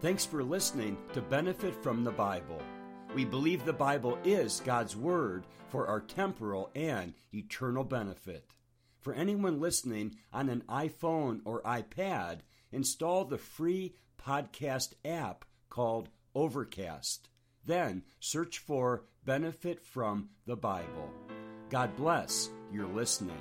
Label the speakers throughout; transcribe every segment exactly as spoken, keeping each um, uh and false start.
Speaker 1: Thanks for listening to Benefit from the Bible. We believe the Bible is God's Word for our temporal and eternal benefit. For anyone listening on an iPhone or iPad, install the free podcast app called Overcast. Then search for Benefit from the Bible. God bless your listening.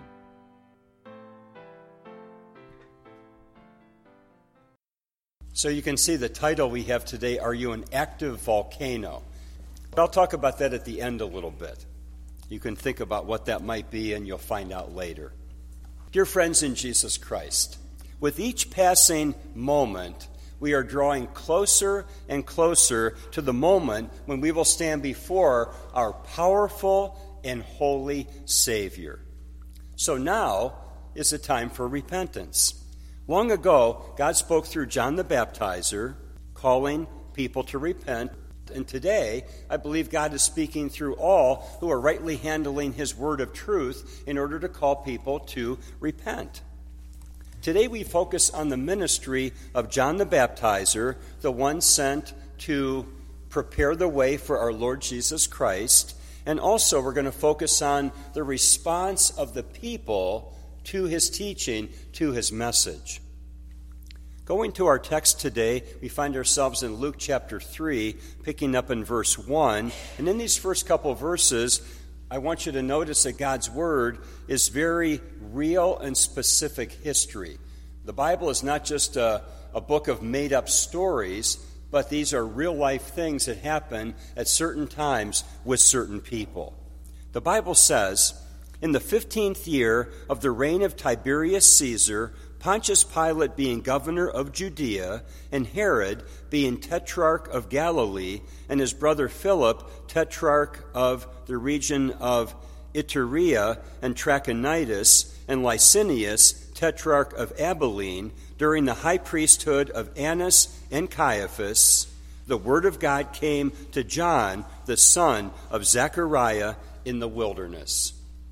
Speaker 1: So you can see the title we have today, Are You an Active Volcano? I'll talk about that at the end a little bit. You can think about what that might be and you'll find out later. Dear friends in Jesus Christ, with each passing moment, we are drawing closer and closer to the moment when we will stand before our powerful and holy Savior. So now is the time for repentance. Long ago, God spoke through John the Baptizer, calling people to repent. And today, I believe God is speaking through all who are rightly handling His word of truth in order to call people to repent. Today, we focus on the ministry of John the Baptizer, the one sent to prepare the way for our Lord Jesus Christ. And also, we're going to focus on the response of the people to his teaching, to his message. Going to our text today, we find ourselves in Luke chapter three, picking up in verse one. And in these first couple of verses, I want you to notice that God's word is very real and specific history. The Bible is not just a, a book of made-up stories, but these are real-life things that happen at certain times with certain people. The Bible says, in the fifteenth year of the reign of Tiberius Caesar, Pontius Pilate being governor of Judea, and Herod being tetrarch of Galilee, and his brother Philip, tetrarch of the region of Iturea and Trachonitis, and Licinius, tetrarch of Abilene, during the high priesthood of Annas and Caiaphas, the word of God came to John, the son of Zechariah, in the wilderness.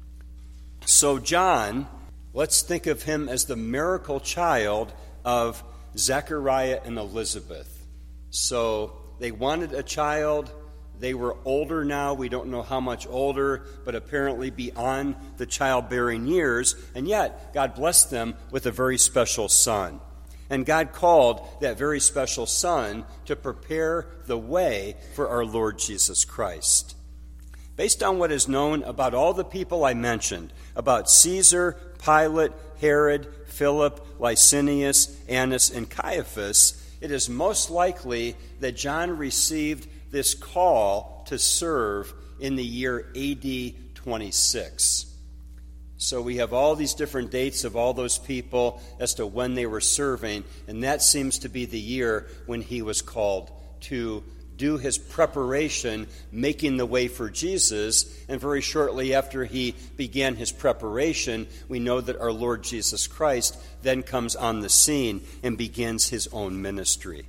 Speaker 1: So John, let's think of him as the miracle child of Zechariah and Elizabeth. So they wanted a child. They were older now. We don't know how much older, but apparently beyond the childbearing years. And yet, God blessed them with a very special son. And God called that very special son to prepare the way for our Lord Jesus Christ. Based on what is known about all the people I mentioned, about Caesar, Pilate, Herod, Philip, Licinius, Annas, and Caiaphas, it is most likely that John received this call to serve in the year A D twenty-six. So we have all these different dates of all those people as to when they were serving, and that seems to be the year when he was called to do his preparation, making the way for Jesus. And very shortly after he began his preparation, we know that our Lord Jesus Christ then comes on the scene and begins his own ministry.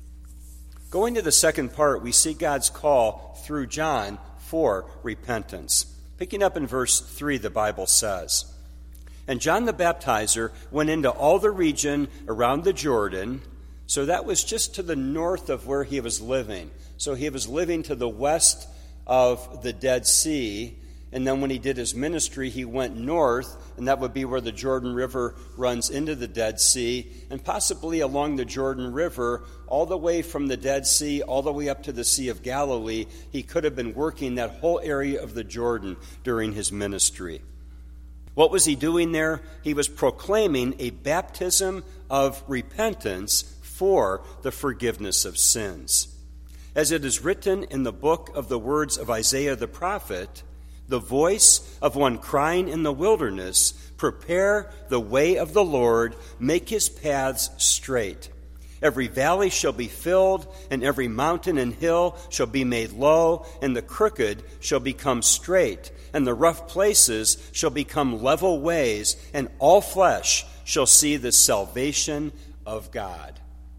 Speaker 1: Going to the second part, we see God's call through John for repentance. Picking up in verse three, the Bible says, And John the Baptizer went into all the region around the Jordan. So that was just to the north of where he was living. So he was living to the west of the Dead Sea. And then when he did his ministry, he went north, and that would be where the Jordan River runs into the Dead Sea, and possibly along the Jordan River, all the way from the Dead Sea, all the way up to the Sea of Galilee. He could have been working that whole area of the Jordan during his ministry. What was he doing there? He was proclaiming a baptism of repentance for the forgiveness of sins. As it is written in the book of the words of Isaiah the prophet, the voice of one crying in the wilderness, prepare the way of the Lord, make his paths straight. Every valley shall be filled, and every mountain and hill shall be made low, and the crooked shall become straight, and the rough places shall become level ways, and all flesh shall see the salvation of God.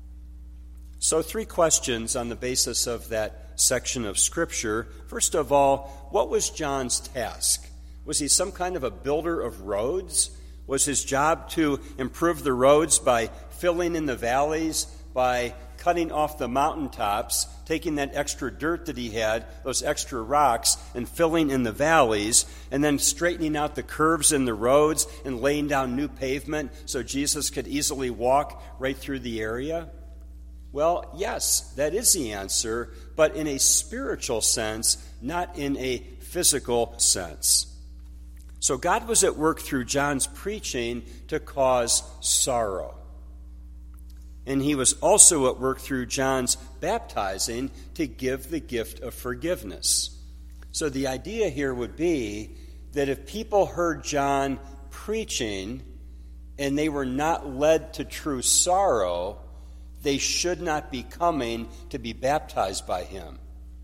Speaker 1: So three questions on the basis of that section of Scripture. First of all, what was John's task? Was he some kind of a builder of roads? Was his job to improve the roads by filling in the valleys, by cutting off the mountaintops, taking that extra dirt that he had, those extra rocks, and filling in the valleys, and then straightening out the curves in the roads and laying down new pavement so Jesus could easily walk right through the area? Well, yes, that is the answer, but in a spiritual sense, not in a physical sense. So God was at work through John's preaching to cause sorrow. And he was also at work through John's baptizing to give the gift of forgiveness. So the idea here would be that if people heard John preaching and they were not led to true sorrow, they should not be coming to be baptized by him.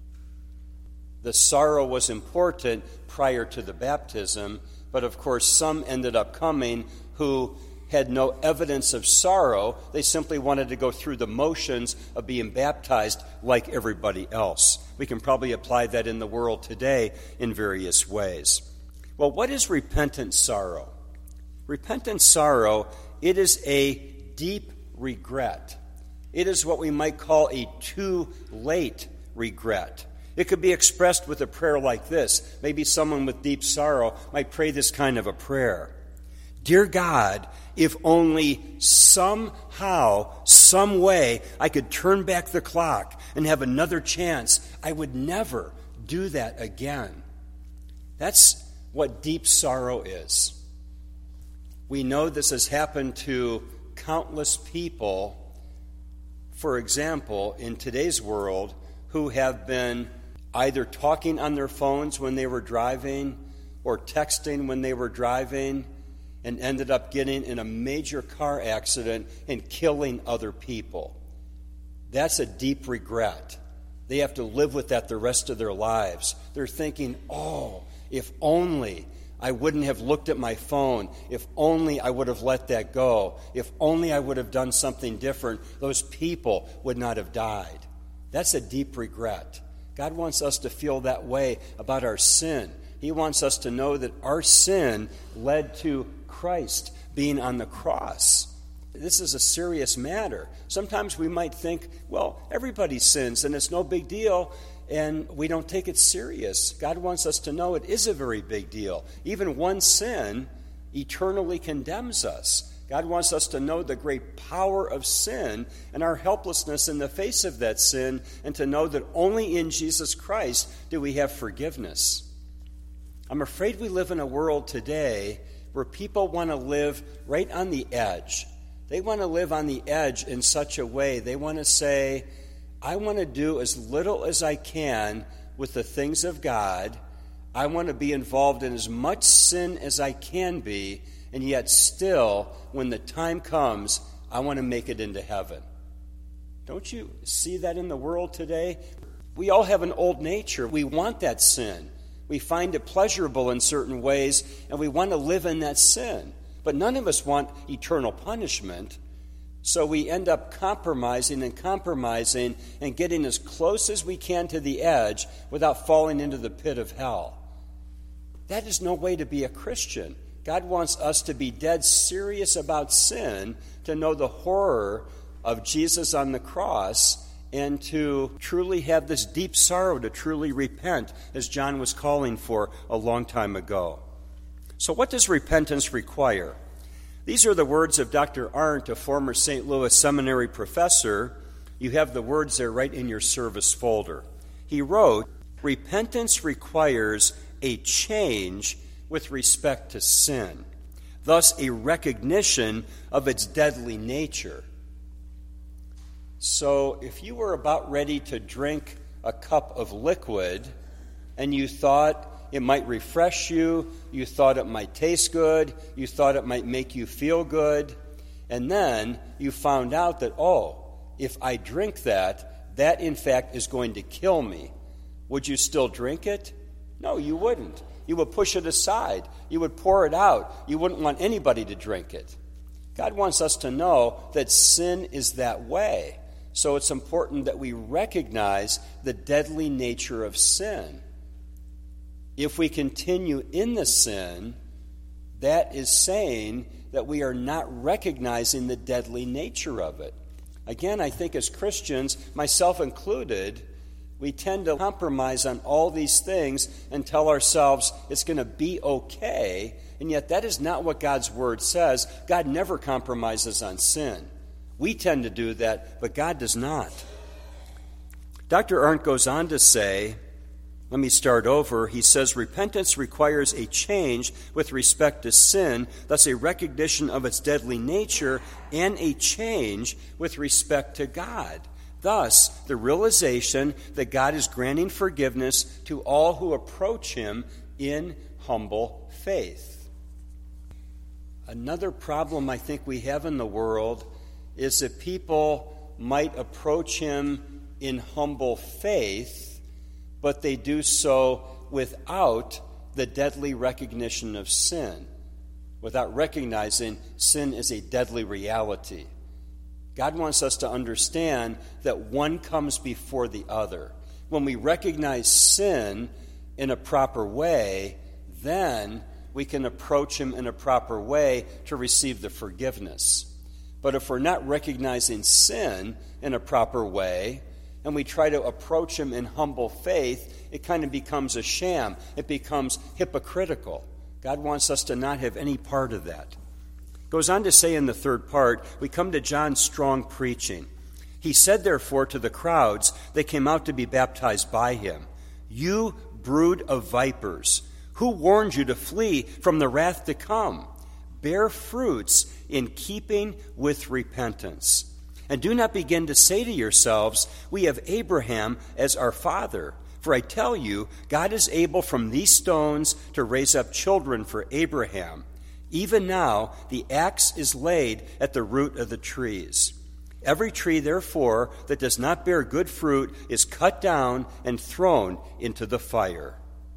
Speaker 1: The sorrow was important prior to the baptism, but of course some ended up coming who had no evidence of sorrow. They simply wanted to go through the motions of being baptized like everybody else. We can probably apply that in the world today in various ways. Well, what is repentant sorrow? Repentant sorrow, it is a deep regret. It is what we might call a too late regret. It could be expressed with a prayer like this. Maybe someone with deep sorrow might pray this kind of a prayer. Dear God, if only somehow, some way, I could turn back the clock and have another chance, I would never do that again. That's what deep sorrow is. We know this has happened to countless people, for example, in today's world, who have been either talking on their phones when they were driving or texting when they were driving and ended up getting in a major car accident and killing other people. That's a deep regret. They have to live with that the rest of their lives. They're thinking, oh, if only I wouldn't have looked at my phone. If only I would have let that go. If only I would have done something different, those people would not have died. That's a deep regret. God wants us to feel that way about our sin. He wants us to know that our sin led to Christ being on the cross. This is a serious matter. Sometimes we might think, well, everybody sins and it's no big deal, and we don't take it serious. God wants us to know it is a very big deal. Even one sin eternally condemns us. God wants us to know the great power of sin and our helplessness in the face of that sin, and to know that only in Jesus Christ do we have forgiveness. I'm afraid we live in a world today where people want to live right on the edge. They want to live on the edge in such a way. They want to say, I want to do as little as I can with the things of God. I want to be involved in as much sin as I can be, and yet still, when the time comes, I want to make it into heaven. Don't you see that in the world today? We all have an old nature. We want that sin. We find it pleasurable in certain ways, and we want to live in that sin. But none of us want eternal punishment. So we end up compromising and compromising and getting as close as we can to the edge without falling into the pit of hell. That is no way to be a Christian. God wants us to be dead serious about sin, to know the horror of Jesus on the cross, and to truly have this deep sorrow, to truly repent, as John was calling for a long time ago. So what does repentance require? These are the words of Doctor Arndt, a former Saint Louis Seminary professor. You have the words there right in your service folder. He wrote, repentance requires a change with respect to sin, thus a recognition of its deadly nature. So if you were about ready to drink a cup of liquid and you thought it might refresh you, you thought it might taste good, you thought it might make you feel good, and then you found out that, oh, if I drink that, that in fact is going to kill me, would you still drink it? No, you wouldn't. You would push it aside. You would pour it out. You wouldn't want anybody to drink it. God wants us to know that sin is that way. So it's important that we recognize the deadly nature of sin. If we continue in the sin, that is saying that we are not recognizing the deadly nature of it. Again, I think as Christians, myself included, we tend to compromise on all these things and tell ourselves it's going to be okay, and yet that is not what God's Word says. God never compromises on sin. We tend to do that, but God does not. Doctor Arndt goes on to say, let me start over. He says, repentance requires a change with respect to sin, thus a recognition of its deadly nature, and a change with respect to God. Thus, the realization that God is granting forgiveness to all who approach Him in humble faith. Another problem I think we have in the world is that people might approach Him in humble faith, but they do so without the deadly recognition of sin, without recognizing sin is a deadly reality. God wants us to understand that one comes before the other. When we recognize sin in a proper way, then we can approach Him in a proper way to receive the forgiveness. But if we're not recognizing sin in a proper way, and we try to approach Him in humble faith, it kind of becomes a sham. It becomes hypocritical. God wants us to not have any part of that. Goes on to say in the third part, we come to John's strong preaching. He said, therefore, to the crowds that came out to be baptized by him, "You brood of vipers, who warned you to flee from the wrath to come? Bear fruits in keeping with repentance. And do not begin to say to yourselves, 'We have Abraham as our father.' For I tell you, God is able from these stones to raise up children for Abraham. Even now the axe is laid at the root of the trees. Every tree, therefore, that does not bear good fruit is cut down and thrown into the fire."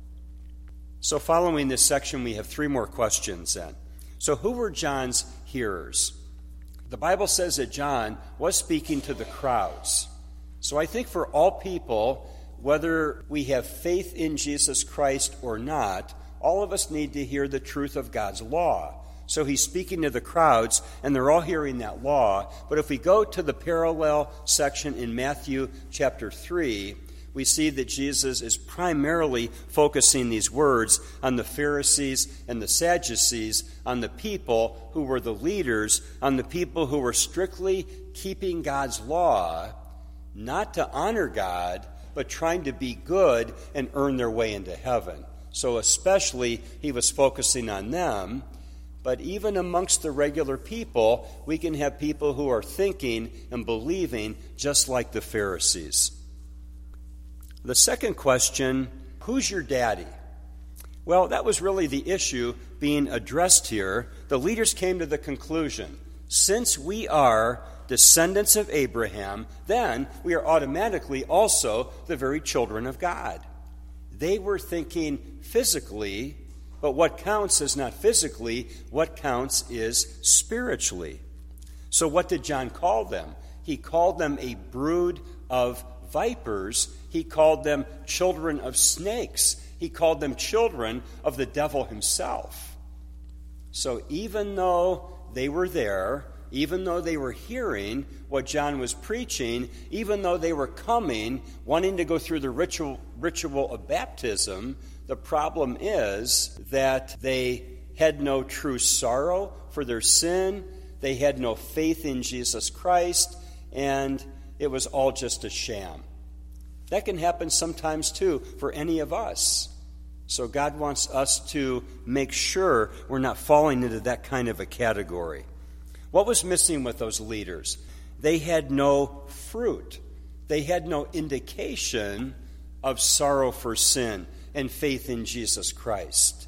Speaker 1: So following this section, we have three more questions then. So who were John's hearers? The Bible says that John was speaking to the crowds. So I think for all people, whether we have faith in Jesus Christ or not, all of us need to hear the truth of God's law. So he's speaking to the crowds, and they're all hearing that law. But if we go to the parallel section in Matthew chapter three, we see that Jesus is primarily focusing these words on the Pharisees and the Sadducees, on the people who were the leaders, on the people who were strictly keeping God's law, not to honor God, but trying to be good and earn their way into heaven. So especially he was focusing on them. But even amongst the regular people, we can have people who are thinking and believing just like the Pharisees. The second question, who's your daddy? Well, that was really the issue being addressed here. The leaders came to the conclusion, since we are descendants of Abraham, then we are automatically also the very children of God. They were thinking physically, but what counts is not physically, what counts is spiritually. So what did John call them? He called them a brood of vipers. He called them children of snakes. He called them children of the devil himself. So even though they were there, even though they were hearing what John was preaching, even though they were coming, wanting to go through the ritual, ritual of baptism, the problem is that they had no true sorrow for their sin, they had no faith in Jesus Christ, and it was all just a sham. That can happen sometimes too for any of us. So God wants us to make sure we're not falling into that kind of a category. What was missing with those leaders? They had no fruit. They had no indication of sorrow for sin and faith in Jesus Christ.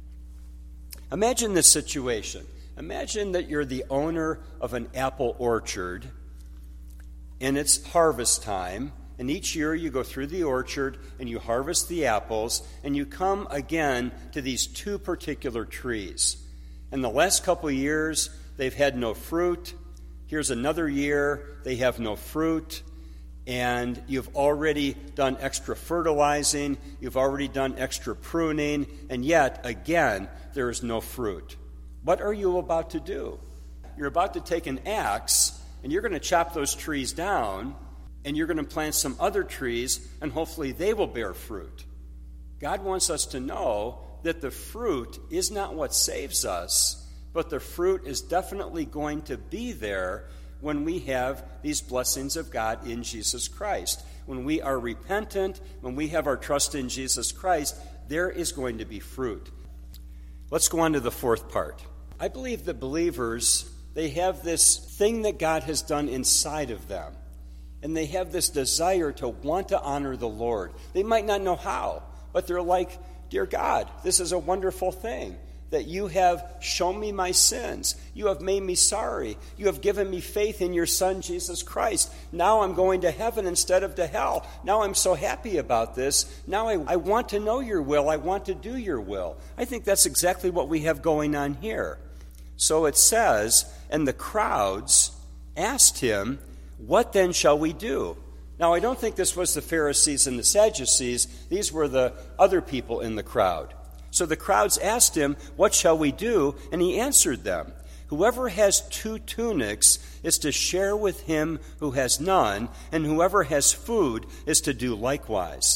Speaker 1: Imagine this situation. Imagine that you're the owner of an apple orchard, and it's harvest time, and each year you go through the orchard and you harvest the apples, and you come again to these two particular trees. In the last couple of years, they've had no fruit. Here's another year, they have no fruit. And you've already done extra fertilizing, you've already done extra pruning, and yet, again, there is no fruit. What are you about to do? You're about to take an axe and you're going to chop those trees down, and you're going to plant some other trees, and hopefully they will bear fruit. God wants us to know that the fruit is not what saves us, but the fruit is definitely going to be there when we have these blessings of God in Jesus Christ. When we are repentant, when we have our trust in Jesus Christ, there is going to be fruit. Let's go on to the fourth part. I believe that believers, they have this thing that God has done inside of them, and they have this desire to want to honor the Lord. They might not know how, but they're like, dear God, this is a wonderful thing that you have shown me my sins. You have made me sorry. You have given me faith in your Son, Jesus Christ. Now I'm going to heaven instead of to hell. Now I'm so happy about this. Now I, I want to know your will. I want to do your will. I think that's exactly what we have going on here. So it says, and the crowds asked him, what then shall we do? Now, I don't think this was the Pharisees and the Sadducees. These were the other people in the crowd. So the crowds asked him, what shall we do? And he answered them, whoever has two tunics is to share with him who has none, and whoever has food is to do likewise.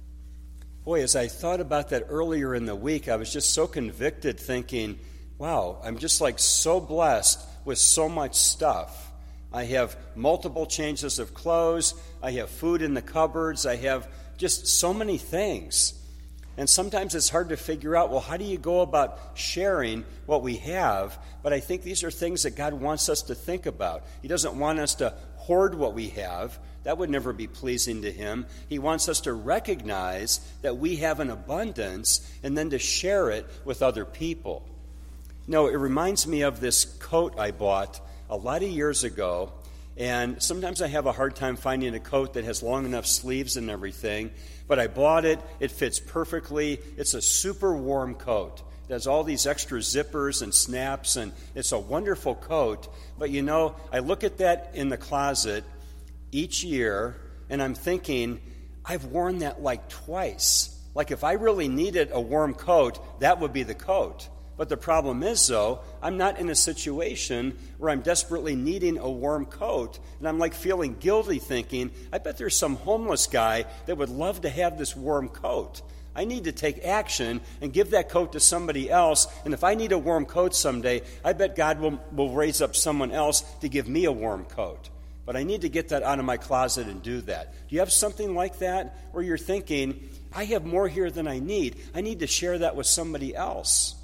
Speaker 1: Boy, as I thought about that earlier in the week, I was just so convicted thinking, wow, I'm just like so blessed with so much stuff. I have multiple changes of clothes. I have food in the cupboards. I have just so many things. And sometimes it's hard to figure out, well, how do you go about sharing what we have? But I think these are things that God wants us to think about. He doesn't want us to hoard what we have. That would never be pleasing to him. He wants us to recognize that we have an abundance and then to share it with other people. No, it reminds me of this coat I bought a lot of years ago, and sometimes I have a hard time finding a coat that has long enough sleeves and everything, but I bought it. It fits perfectly. It's a super warm coat. It has all these extra zippers and snaps, and it's a wonderful coat. But you know, I look at that in the closet each year, and I'm thinking, I've worn that like twice. Like if I really needed a warm coat, that would be the coat. But the problem is, though, I'm not in a situation where I'm desperately needing a warm coat, and I'm like feeling guilty thinking, I bet there's some homeless guy that would love to have this warm coat. I need to take action and give that coat to somebody else, and if I need a warm coat someday, I bet God will, will raise up someone else to give me a warm coat. But I need to get that out of my closet and do that. Do you have something like that where you're thinking, I have more here than I need. I need to share that with somebody else?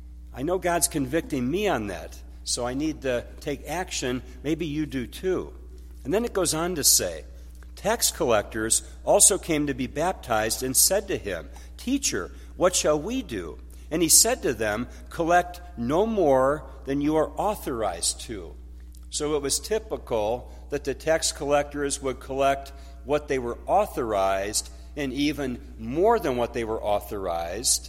Speaker 1: I know God's convicting me on that, so I need to take action. Maybe you do too. And then it goes on to say, tax collectors also came to be baptized and said to him, Teacher, what shall we do? And he said to them, collect no more than you are authorized to. So it was typical that the tax collectors would collect what they were authorized and even more than what they were authorized.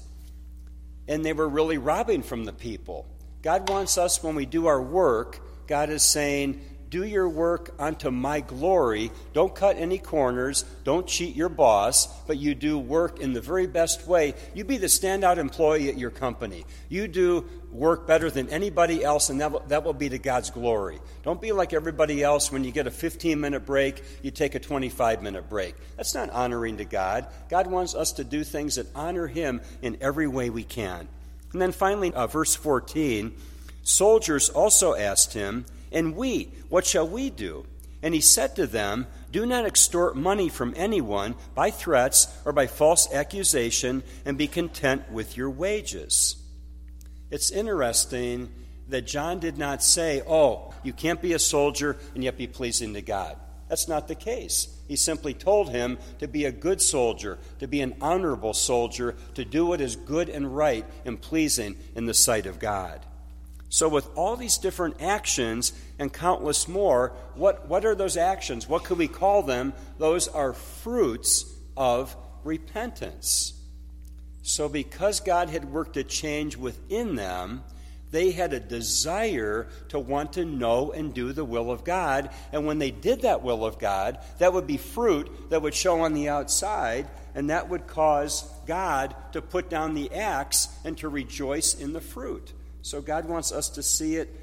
Speaker 1: And they were really robbing from the people. God wants us, when we do our work, God is saying, do your work unto my glory. Don't cut any corners. Don't cheat your boss, but you do work in the very best way. You be the standout employee at your company. You do work better than anybody else, and that will, that will be to God's glory. Don't be like everybody else. When you get a fifteen-minute break, you take a twenty-five-minute break. That's not honoring to God. God wants us to do things that honor him in every way we can. And then finally, uh, verse fourteen, soldiers also asked him, and we, what shall we do? And he said to them, do not extort money from anyone by threats or by false accusation, and be content with your wages. It's interesting that John did not say, oh, you can't be a soldier and yet be pleasing to God. That's not the case. He simply told him to be a good soldier, to be an honorable soldier, to do what is good and right and pleasing in the sight of God. So with all these different actions and countless more, what, what are those actions? What could we call them? Those are fruits of repentance. So because God had worked a change within them, they had a desire to want to know and do the will of God. And when they did that will of God, that would be fruit that would show on the outside, and that would cause God to put down the axe and to rejoice in the fruit. So God wants us to see it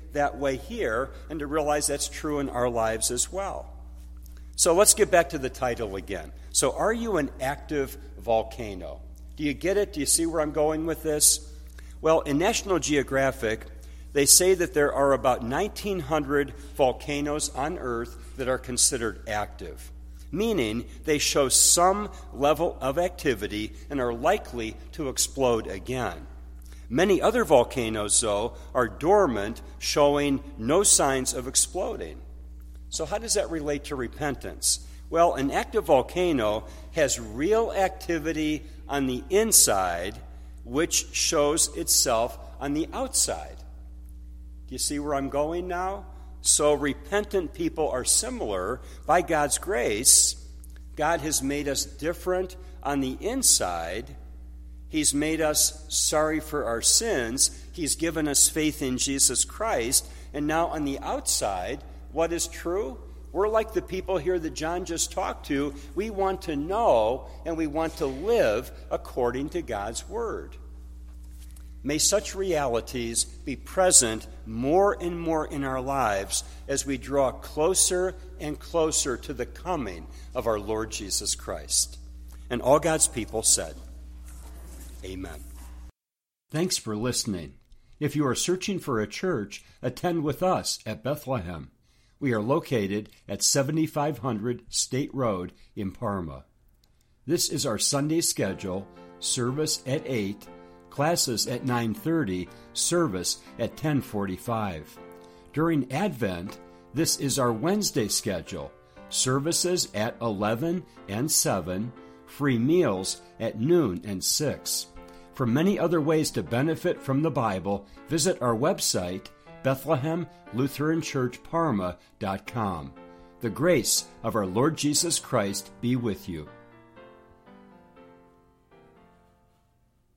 Speaker 1: it that way here and to realize that's true in our lives as well. So let's get back to the title again. So are you an active volcano? Do you get it? Do you see where I'm going with this? Well, in National Geographic, they say that there are about nineteen hundred volcanoes on Earth that are considered active, meaning they show some level of activity and are likely to explode again. Many other volcanoes, though, are dormant, showing no signs of exploding. So how does that relate to repentance? Well, an active volcano has real activity on the inside, which shows itself on the outside. Do you see where I'm going now? So repentant people are similar. By God's grace, God has made us different on the inside. He's made us sorry for our sins. He's given us faith in Jesus Christ. And now on the outside, what is true? We're like the people here that John just talked to. We want to know and we want to live according to God's word. May such realities be present more and more in our lives as we draw closer and closer to the coming of our Lord Jesus Christ. And all God's people said, Amen. Thanks for listening. If you are searching for a church, attend with us at Bethlehem. We are located at seventy-five hundred State Road in Parma. This is our Sunday schedule: service at eight, classes at nine thirty, service at ten forty-five. During Advent, this is our Wednesday schedule: services at eleven and seven, free meals at noon and six. For many other ways to benefit from the Bible, visit our website, Bethlehem Lutheran Church Parma dot com. The grace of our Lord Jesus Christ be with you.